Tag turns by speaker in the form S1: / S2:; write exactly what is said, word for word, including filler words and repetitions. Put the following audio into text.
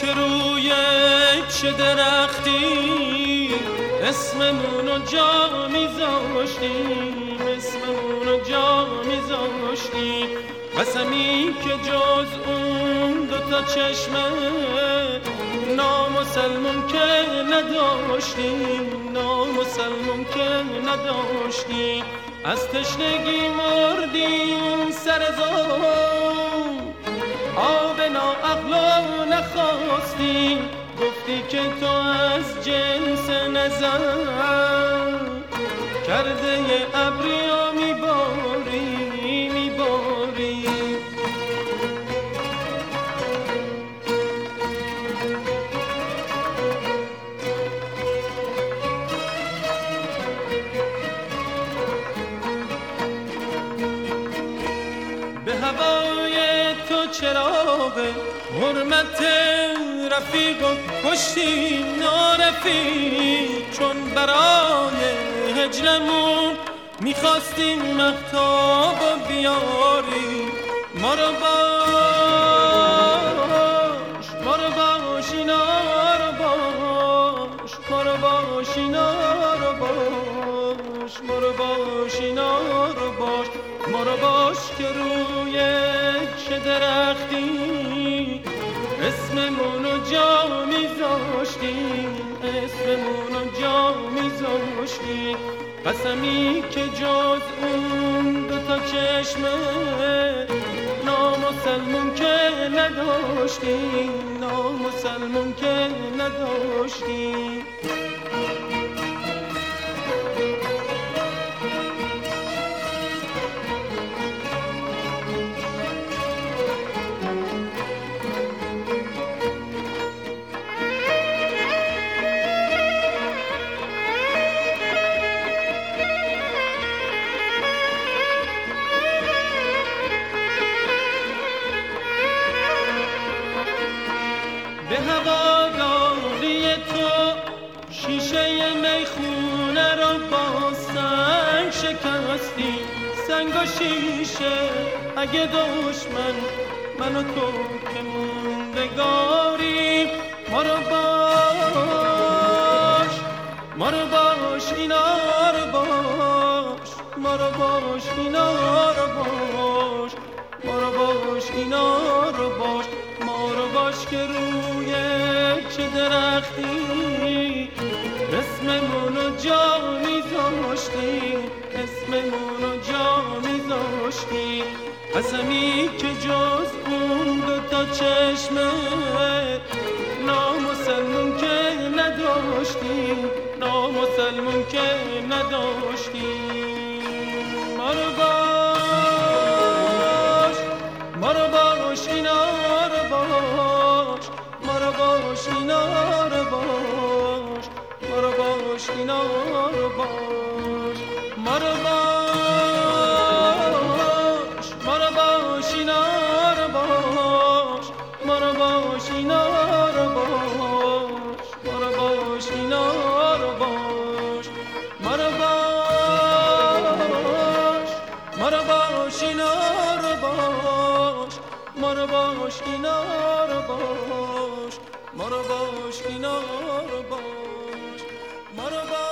S1: که روی چه درختی اسممونو جا میذاشتیم، اسممونو جا میذاشتیم. قسمی که جز اون دوتا چشمه نامسلمون که نداشتیم، نامسلمون که نداشتیم. از تشنگی مردیم سر زون، آب ناعقلو نخواستیم. گفتی که تو از جنس نظر کرده یه ابریا میباری میباری. به هوای تو چراغ حرمت رفیق و کشتیم نارفیق، چون برای هجرمون میخواستیم مهتاب و بیاریم. ما رو باش ما رو باش اینا رو باش، ما رو باش اینا رو باش، ما رو باش اینا رو باش. ما رو باش که روی چه درختی اسممونو جا میذاشتیم، اسممونو جا میذاشتیم. قسمی که جز اون دوتا چشمه نامسلمون که نداشتیم، نامسلمون که نداشتیم. به هواداری تو شیشه میخونه رو با سنگ شکستی، سنگ و شیشه. اگه دشمن من و تو که موندگاریم، ما رو باش ما رو باش اینا رو باش، ما رو باش اینا رو باش، ما رو باش اینا رو باش. ما رو باش که روی چه درختی اسممونو جا میذاشتیم، اسممونو جا میذاشتیم. قسمی که جز اون دوتا چشمه نامسلمون که نداشتیم، نامسلمون که نداشتیم. ما رو باش ما رو باش اینا رو باش، ما رو باش اینا رو باش، ما رو باش اینا رو باش. ما رو باش ما رو باش اینا رو باش، ما رو باش اینا رو باش، ما رو باش اینا رو باش. ما رو باش ما رو باش اینا رو باش، ما رو باش اینا رو باش، ما رو باش اینا رو باش، ما رو باش.